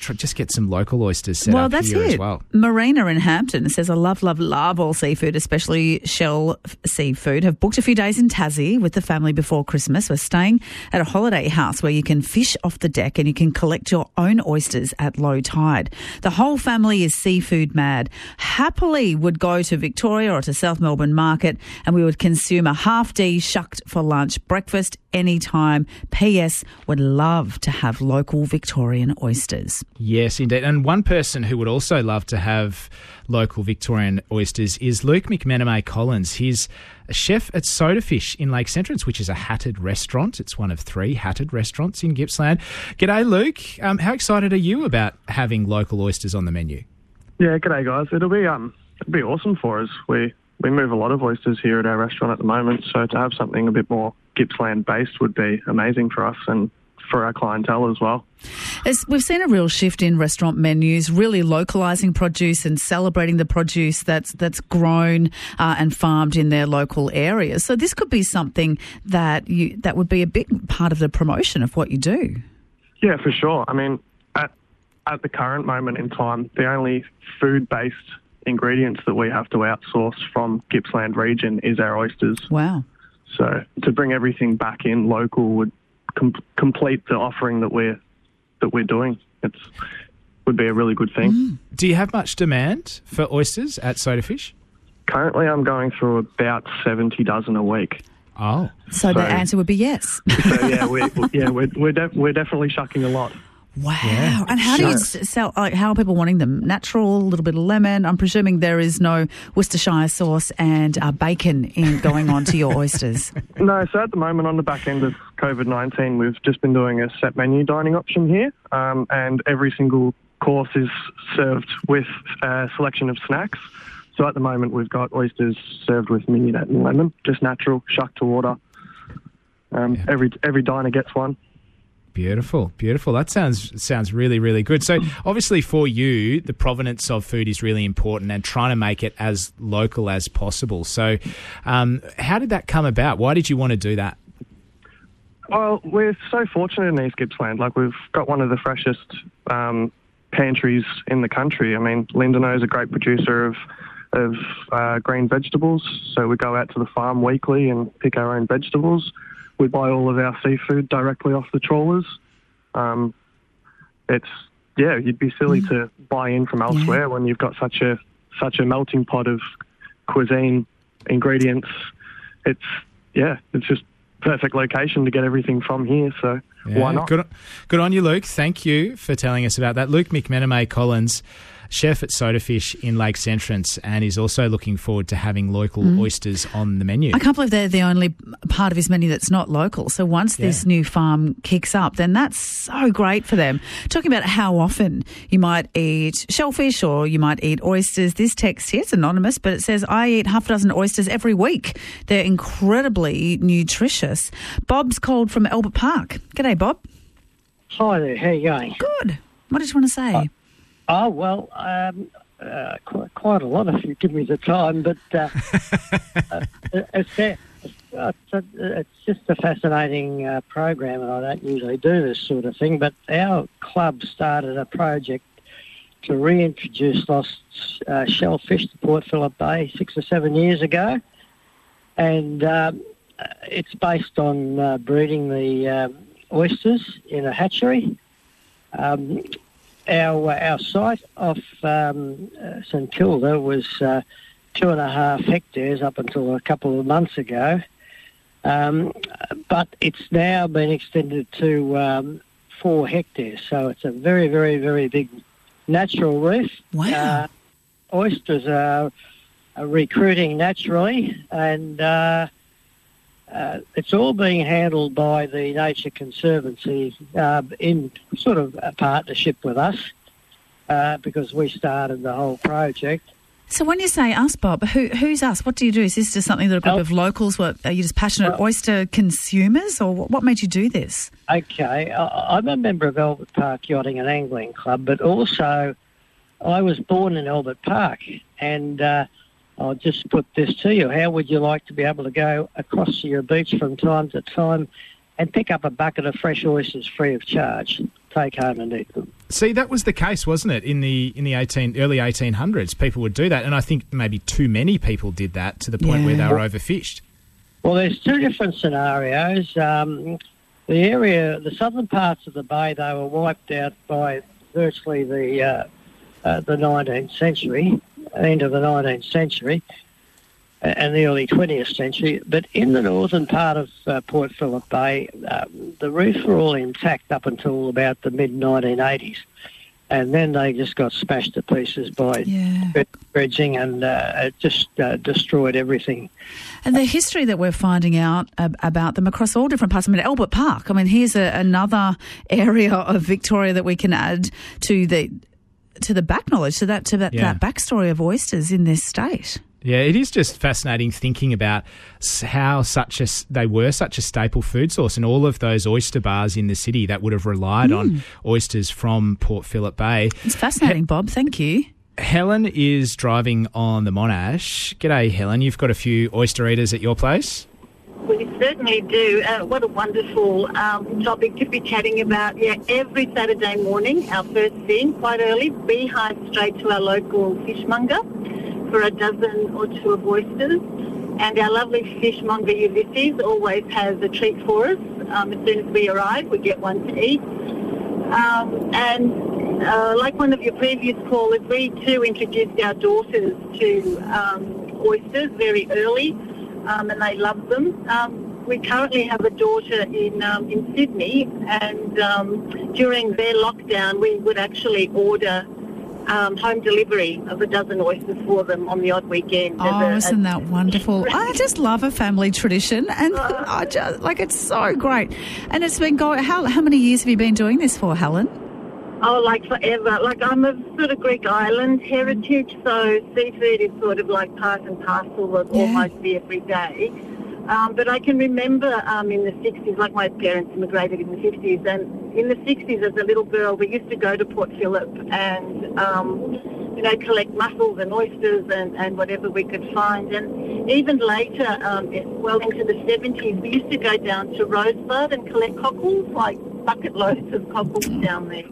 S4: tr- just get some local oysters set
S3: well,
S4: up
S3: that's
S4: here
S3: it.
S4: as well.
S3: Marina in Hampton says, I love, love, love all seafood, especially shell f- seafood. Have booked a few days in Tassie with the family before Christmas. We're staying at a holiday house where you can fish off the deck and you can collect your own oysters at low tide. The whole family is seafood mad. Happily would go to Victoria or to South Melbourne Market and we would consume a half D shucked for lunch, breakfast anytime. P S would love to have local Victorian oysters.
S4: Yes, indeed. And one person who would also love to have local Victorian oysters is Luke McMenemy Collins. He's a chef at Sodafish in Lakes Entrance, which is a hatted restaurant. It's one of three hatted restaurants in Gippsland. G'day, Luke. Um, how excited are you about having local oysters on the menu?
S14: Yeah, g'day, guys. It'll be um, it'll be awesome for us. We we move a lot of oysters here at our restaurant at the moment, so to have something a bit more Gippsland based would be amazing for us and for our clientele as well.
S3: As we've seen a real shift in restaurant menus, really localising produce and celebrating the produce that's that's grown uh, and farmed in their local areas. So this could be something that you that would be a big part of the promotion of what you do.
S14: Yeah, for sure. I mean, at at the current moment in time, the only food-based ingredients that we have to outsource from Gippsland region is our oysters.
S3: Wow.
S14: So to bring everything back in local would com- complete the offering that we're that we're doing. It's would be a really good thing.
S4: Mm. Do you have much demand for oysters at Sodafish?
S14: Currently, I'm going through about seventy dozen a week.
S4: Oh,
S3: so, so the answer would be yes.
S14: So yeah, we're yeah we're we're, def- we're definitely shucking a lot.
S3: Wow. Yeah. And how do you s- sell, like, how are people wanting them? Natural, a little bit of lemon? I'm presuming there is no Worcestershire sauce and uh, bacon in going on to your oysters.
S14: No, so at the moment on the back end of COVID nineteen, we've just been doing a set menu dining option here, um, and every single course is served with a selection of snacks. So at the moment we've got oysters served with mignonette and lemon, just natural, shucked to water. Um, yeah. Every every diner gets one.
S4: Beautiful, beautiful. That sounds sounds really, really good. So obviously for you, the provenance of food is really important and trying to make it as local as possible. So um, how did that come about? Why did you want to do that?
S14: Well, we're so fortunate in East Gippsland. Like, we've got one of the freshest um, pantries in the country. I mean, Lindenow is a great producer of of uh, green vegetables. So we go out to the farm weekly and pick our own vegetables. We buy all of our seafood directly off the trawlers. Um, it's, yeah, you'd be silly mm. to buy in from elsewhere yeah. when you've got such a such a melting pot of cuisine ingredients. It's, yeah, it's just perfect location to get everything from here, so yeah, why not?
S4: Good on, good on you, Luke. Thank you for telling us about that. Luke McMenemy Collins, chef at Sodafish in Lakes Entrance, and he's also looking forward to having local mm. oysters on the menu.
S3: I can't believe they're the only part of his menu that's not local. So once yeah. this new farm kicks up, then that's so great for them. Talking about how often you might eat shellfish or you might eat oysters, this text here, it's anonymous, but it says, I eat half a dozen oysters every week. They're incredibly nutritious. Bob's called from Albert Park. G'day, Bob.
S15: Hi there, how you going?
S3: Good. What did you want to say?
S15: Uh, Oh, well, um, uh, quite, quite a lot if you give me the time, but uh, uh, it's, it's, a, it's just a fascinating uh, program, and I don't usually do this sort of thing, but our club started a project to reintroduce lost uh, shellfish to Port Phillip Bay six or seven years ago, and um, it's based on uh, breeding the um, oysters in a hatchery. Um, Our our site off um, uh, St Kilda was uh, two and a half hectares up until a couple of months ago, um, but it's now been extended to um, four hectares. So it's a very, very, very big natural reef.
S3: Wow!
S15: Uh, oysters are, are recruiting naturally, and uh, uh, it's all being handled by the Nature Conservancy uh, in sort of a partnership with us uh, because we started the whole project.
S3: So when you say us, Bob, who, who's us? What do you do? Is this just something that a group of locals, were, are you just passionate well, oyster consumers, or what, what made you do this?
S15: Okay, I, I'm a member of Albert Park Yachting and Angling Club, but also I was born in Albert Park, and uh, I'll just put this to you. How would you like to be able to go across to your beach from time to time and pick up a bucket of fresh oysters free of charge? take home and eat them.
S4: See, that was the case, wasn't it? In the in the eighteen early eighteen hundreds, people would do that, and I think maybe too many people did that to the point
S3: Yeah.
S4: where they were overfished.
S15: Well, there's two different scenarios. Um, the area, the southern parts of the bay, they were wiped out by virtually the uh, uh, the nineteenth century, end of the nineteenth century, and the early twentieth century. But in the northern part of uh, Port Phillip Bay, um, the reefs were all intact up until about the mid nineteen eighties. And then they just got smashed to pieces by
S3: Yeah.
S15: dredging, and uh, it just uh, destroyed everything.
S3: And the history that we're finding out ab- about them across all different parts. I mean, Albert Park, I mean, here's a, another area of Victoria that we can add to the to the back knowledge, to that to that,
S4: Yeah.
S3: that backstory of oysters in this state.
S4: Yeah, it is just fascinating thinking about s- how such a s- they were such a staple food source, and all of those oyster bars in the city that would have relied
S3: Mm.
S4: on oysters from Port Phillip Bay.
S3: It's fascinating, Bob. Thank you.
S4: Helen is driving on the Monash. G'day, Helen. You've got a few oyster eaters at your place?
S16: We certainly do. Uh, what a wonderful um, topic to be chatting about. Yeah, every Saturday morning, our first thing, quite early, beehive straight to our local fishmonger for a dozen or two of oysters. And our lovely fishmonger Ulysses always has a treat for us. Um, as soon as we arrive, we get one to eat. Um, and uh, like one of your previous callers, we too introduced our daughters to um, oysters very early, um, and they love them. Um, we currently have a daughter in um, in Sydney, and um, during their lockdown, we would actually order um, home delivery of a dozen oysters for them on the odd weekend.
S3: Oh,
S16: As a-
S3: isn't that wonderful? I just love a family tradition, and I just like it's so great. And it's been going. How how many years have you been doing this for, Helen?
S16: Oh, like forever. Like I'm of sort of Greek island heritage, so seafood is sort of like part and parcel of almost the everyday. Um, but I can remember um, in the sixties, like my parents immigrated in the fifties, and in the sixties as a little girl, we used to go to Port Phillip and, um, you know, collect mussels and oysters and, and whatever we could find. And even later, um, well into the seventies, we used to go down to Rosebud and collect cockles, like bucket loads of cockles down there.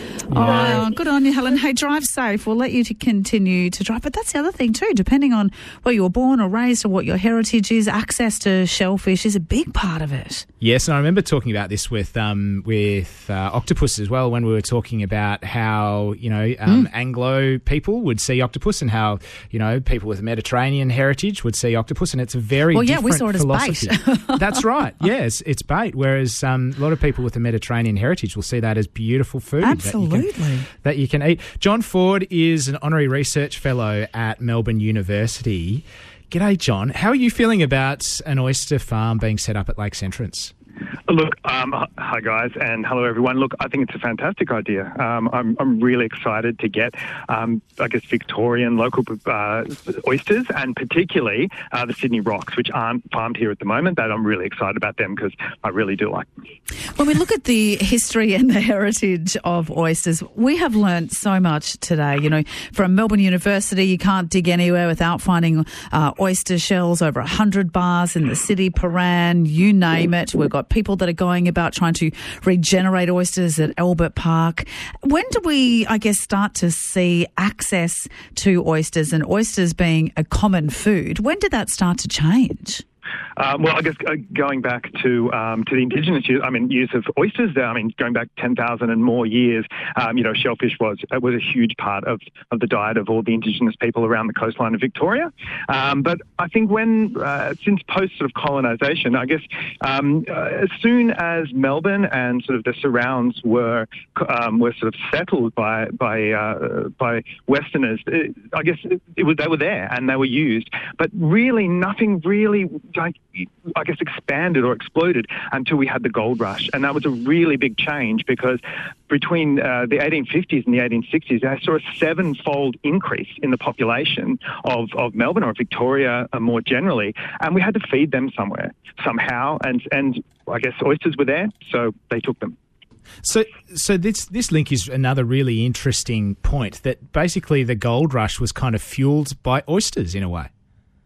S3: Oh, good on you, Helen. Hey, drive safe. We'll let you to continue to drive. But that's the other thing too, depending on where you were born or raised or what your heritage is, access to shellfish is a big part of it.
S4: Yes, and I remember talking about this with um, with uh, octopus as well when we were talking about how, you know, um,
S3: Mm.
S4: Anglo people would see octopus and how, you know, people with Mediterranean heritage would see octopus, and it's a very
S3: Well, yeah,
S4: different
S3: we saw it as
S4: philosophy.
S3: bait.
S4: That's right. Yes, it's bait, whereas um, a lot of people with the Mediterranean heritage will see that as beautiful food.
S3: Absolutely.
S4: That you can, that you can eat. John Ford is an honorary research fellow at Melbourne University. G'day, John. How are you feeling about an oyster farm being set up at Lakes Entrance?
S17: Look, um, hi guys, and hello everyone. Look, I think it's a fantastic idea. Um, I'm, I'm really excited to get, um, I guess, Victorian local uh, oysters, and particularly uh, the Sydney Rocks, which aren't farmed here at the moment. That I'm really excited about them because I really do like them.
S3: When we look at the history and the heritage of oysters, we have learnt so much today. You know, from Melbourne University, you can't dig anywhere without finding uh, oyster shells, over one hundred bars in the city, Paran, you name it. We've got people that are going about trying to regenerate oysters at Albert Park. When do we, I guess, start to see access to oysters and oysters being a common food? When did that start to change?
S17: Uh, well, I guess uh, going back to um, to the indigenous use, I mean, use of oysters. I mean, going back ten thousand and more years, um, you know, shellfish was uh, was a huge part of, of the diet of all the indigenous people around the coastline of Victoria. Um, but I think when uh, since post sort of colonisation, I guess um, uh, as soon as Melbourne and sort of the surrounds were um, were sort of settled by by uh, by Westerners, it, I guess it, it was they were there and they were used. But really, nothing really. Like, I guess, expanded or exploded until we had the gold rush. And that was a really big change because between uh, the eighteen fifties and the eighteen sixties, I saw a seven-fold increase in the population of, of Melbourne or Victoria uh, more generally. And we had to feed them somewhere, somehow. And, and I guess oysters were there, so they took them.
S4: So, so this this link is another really interesting point, that basically the gold rush was kind of fueled by oysters in a way.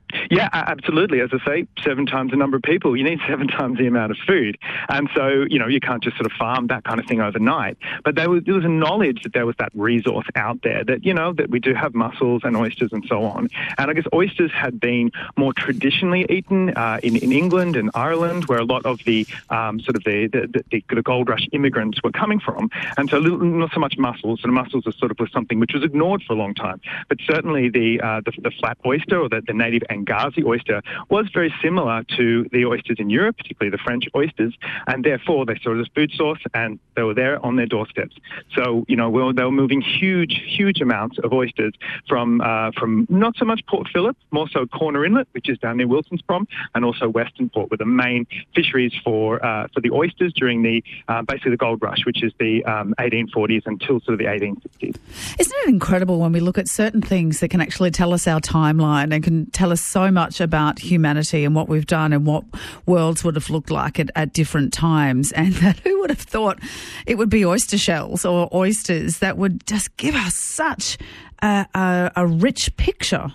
S17: Yeah, absolutely. As I say, seven times the number of people, you need seven times the amount of food. And so, you know, you can't just sort of farm that kind of thing overnight. But there was, there was a knowledge that there was that resource out there that, you know, that we do have mussels and oysters and so on. And I guess oysters had been more traditionally eaten uh, in, in England and Ireland, where a lot of the um, sort of the, the, the, the gold rush immigrants were coming from. And so not so much mussels. And mussels are sort of was something which was ignored for a long time. But certainly the, uh, the, the flat oyster or the, the native Angazi oyster was very similar to the oysters in Europe, particularly the French oysters, and therefore they saw it as food source and they were there on their doorsteps. So, you know, we they were moving huge, huge amounts of oysters from uh, from not so much Port Phillip, more so Corner Inlet, which is down near Wilson's Prom, and also Western Port were the main fisheries for uh, for the oysters during the uh, basically the gold rush, which is the um, eighteen forties until sort of the eighteen sixties.
S3: Isn't it incredible when we look at certain things that can actually tell us our timeline and can tell us so much about humanity and what we've done and what worlds would have looked like at, at different times, and that who would have thought it would be oyster shells or oysters that would just give us such a, a, a rich picture.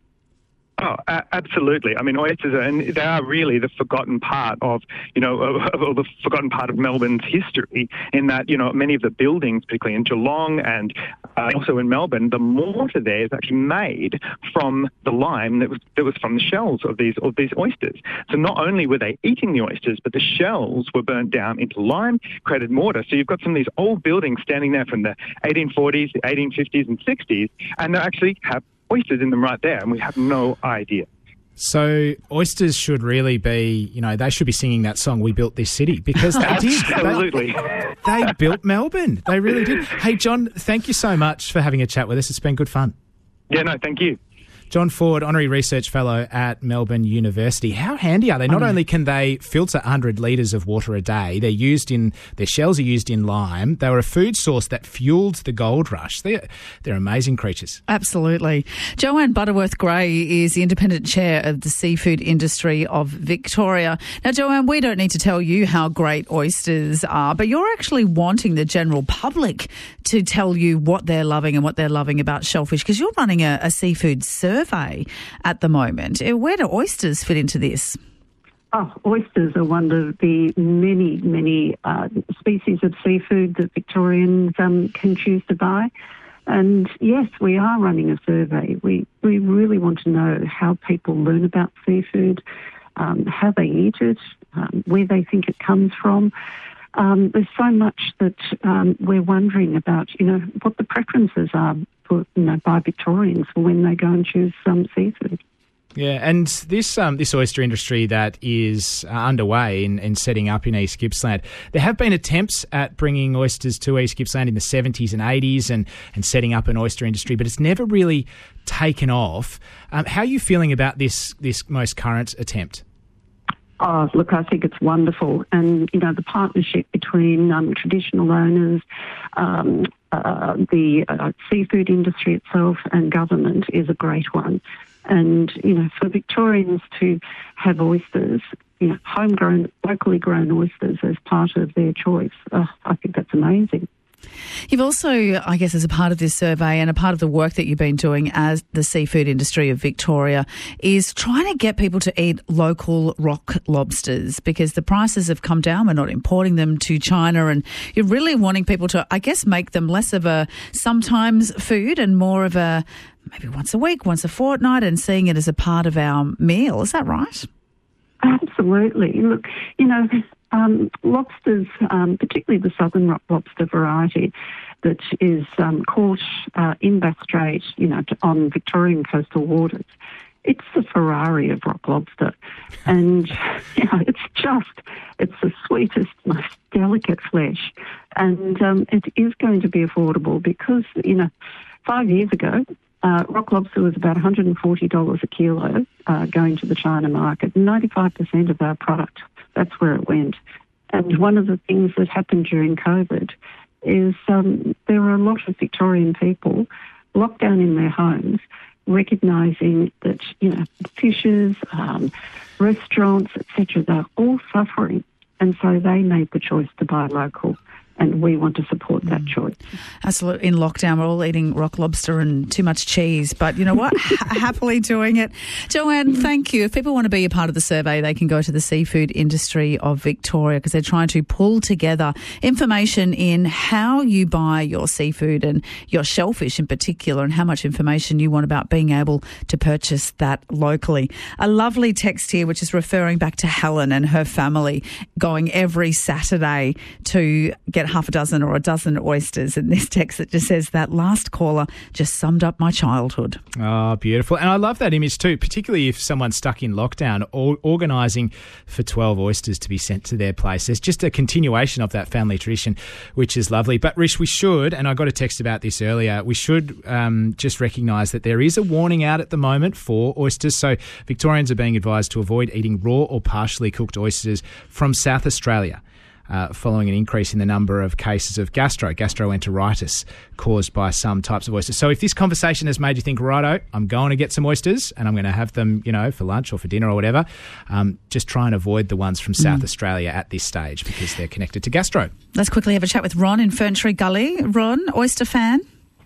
S17: Oh, uh, absolutely. I mean, oysters are, and they are really the forgotten part of, you know, of, of the forgotten part of Melbourne's history in that, you know, many of the buildings, particularly in Geelong and uh, also in Melbourne, the mortar there is actually made from the lime that was that was from the shells of these of these oysters. So not only were they eating the oysters, but the shells were burnt down into lime, created mortar. So you've got some of these old buildings standing there from the eighteen forties, the eighteen fifties and sixties, and they actually have oysters in them right there, and we have no idea.
S4: So oysters should really be, you know, they should be singing that song, We Built This City, because they did.
S17: Absolutely.
S4: They, they built Melbourne. They really did. Hey, John, thank you so much for having a chat with us. It's been good fun.
S17: Yeah, no, thank you.
S4: John Ford, Honorary Research Fellow at Melbourne University. How handy are they? Not only can they filter one hundred litres of water a day, they're used in, their shells are used in lime. They were a food source that fueled the gold rush. They're, they're amazing creatures.
S3: Absolutely. Joanne Butterworth-Gray is the Independent Chair of the Seafood Industry of Victoria. Now, Joanne, we don't need to tell you how great oysters are, but you're actually wanting the general public to tell you what they're loving and what they're loving about shellfish, because you're running a, a seafood survey at the moment. Where do oysters fit into this?
S18: Oh, oysters are one of the many, many uh, species of seafood that Victorians um, can choose to buy. And yes, we are running a survey. We we really want to know how people learn about seafood, um, how they eat it, um, where they think it comes from. Um, there's so much that um, we're wondering about, you know, what the preferences are for, you know, by Victorians for when they go and choose some seafood.
S4: Yeah, and this um, this oyster industry that is uh, underway in, in setting up in East Gippsland, there have been attempts at bringing oysters to East Gippsland in the seventies and eighties and, and setting up an oyster industry, but it's never really taken off. Um, how are you feeling about this this most current attempt?
S18: Oh, look, I think it's wonderful. And, you know, the partnership between um, traditional owners, um, uh, the uh, seafood industry itself and government is a great one. And, you know, for Victorians to have oysters, you know, homegrown, locally grown oysters as part of their choice, oh, I think that's amazing.
S3: You've also, I guess, as a part of this survey and a part of the work that you've been doing as the seafood industry of Victoria, is trying to get people to eat local rock lobsters, because the prices have come down. We're not importing them to China, and you're really wanting people to, I guess, make them less of a sometimes food and more of a maybe once a week, once a fortnight, and seeing it as a part of our meal. Is that right?
S18: Absolutely. Look, you know, um, lobsters, um, particularly the southern rock lobster variety that is um, caught uh, in Bass Strait, you know, on Victorian coastal waters, it's the Ferrari of rock lobster. And, you know, it's just, it's the sweetest, most delicate flesh. And um, it is going to be affordable because, you know, five years ago, Uh, rock lobster was about one hundred forty dollars a kilo uh, going to the China market. ninety-five percent of our product, that's where it went. And one of the things that happened during COVID is um, there were a lot of Victorian people locked down in their homes, recognising that, you know, fishers, um, restaurants, et cetera, they're all suffering. And so they made the choice to buy local. and we want to support that choice.
S3: Absolutely. In lockdown, we're all eating rock lobster and too much cheese, but you know what? Happily doing it. Joanne, thank you. If people want to be a part of the survey, they can go to the Seafood Industry of Victoria, because they're trying to pull together information in how you buy your seafood and your shellfish in particular, and how much information you want about being able to purchase that locally. A lovely text here which is referring back to Helen and her family going every Saturday to get half a dozen or a dozen oysters. And this text that just says, that last caller just summed up my childhood.
S4: Oh, beautiful. And I love that image too, particularly if someone's stuck in lockdown, or organising for twelve oysters to be sent to their place. There's just a continuation of that family tradition, which is lovely. But Rish, we should, and I got a text about this earlier, we should um, just recognise that there is a warning out at the moment for oysters. So Victorians are being advised to avoid eating raw or partially cooked oysters from South Australia, Uh, following an increase in the number of cases of gastro, gastroenteritis caused by some types of oysters. So if this conversation has made you think, righto, I'm going to get some oysters and I'm going to have them, you know, for lunch or for dinner or whatever, um, just try and avoid the ones from South mm. Australia at this stage, because they're connected to gastro.
S3: Let's quickly have a chat with Ron in Ferntree Gully. Ron, oyster fan?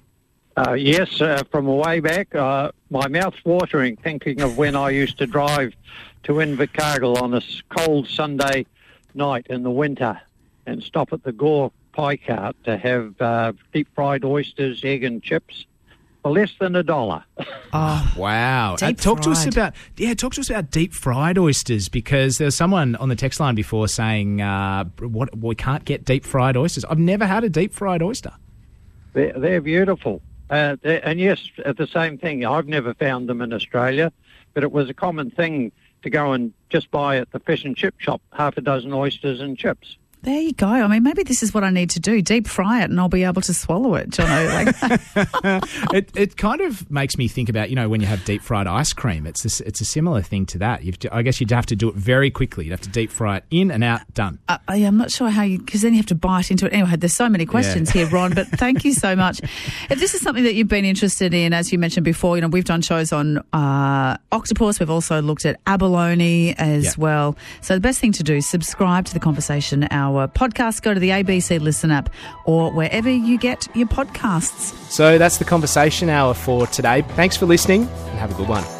S19: Uh, yes, uh, from way back. Uh, my mouth's watering thinking of when I used to drive to Invercargill on a cold Sunday night in the winter and stop at the Gore Pie Cart to have uh, deep-fried oysters, egg and chips for less than a dollar.
S3: Oh,
S4: wow. Uh, talk to us about yeah, talk to us about deep-fried oysters, because there was someone on the text line before saying uh, what we can't get deep-fried oysters. I've never had a deep-fried oyster.
S19: They're, they're beautiful. Uh, they're, and yes, the same thing. I've never found them in Australia, but it was a common thing to go and just buy at the fish and chip shop half a dozen oysters and chips.
S3: There you go. I mean, maybe this is what I need to do. Deep fry it and I'll be able to swallow it, Jono. Like
S4: it, it kind of makes me think about, you know, when you have deep fried ice cream, it's a, it's a similar thing to that. You've to, I guess you'd have to do it very quickly. You'd have to deep fry it in and out, done.
S3: Uh, I'm not sure how you, because then you have to bite into it. Anyway, there's so many questions yeah. here, Ron, but thank you so much. If this is something that you've been interested in, as you mentioned before, you know, we've done shows on uh, octopus. We've also looked at abalone as yeah. well. So the best thing to do is subscribe to the Conversation Hour podcast. Go to the A B C Listen app or wherever you get your podcasts.
S4: So that's the Conversation Hour for today. Thanks for listening and have a good one.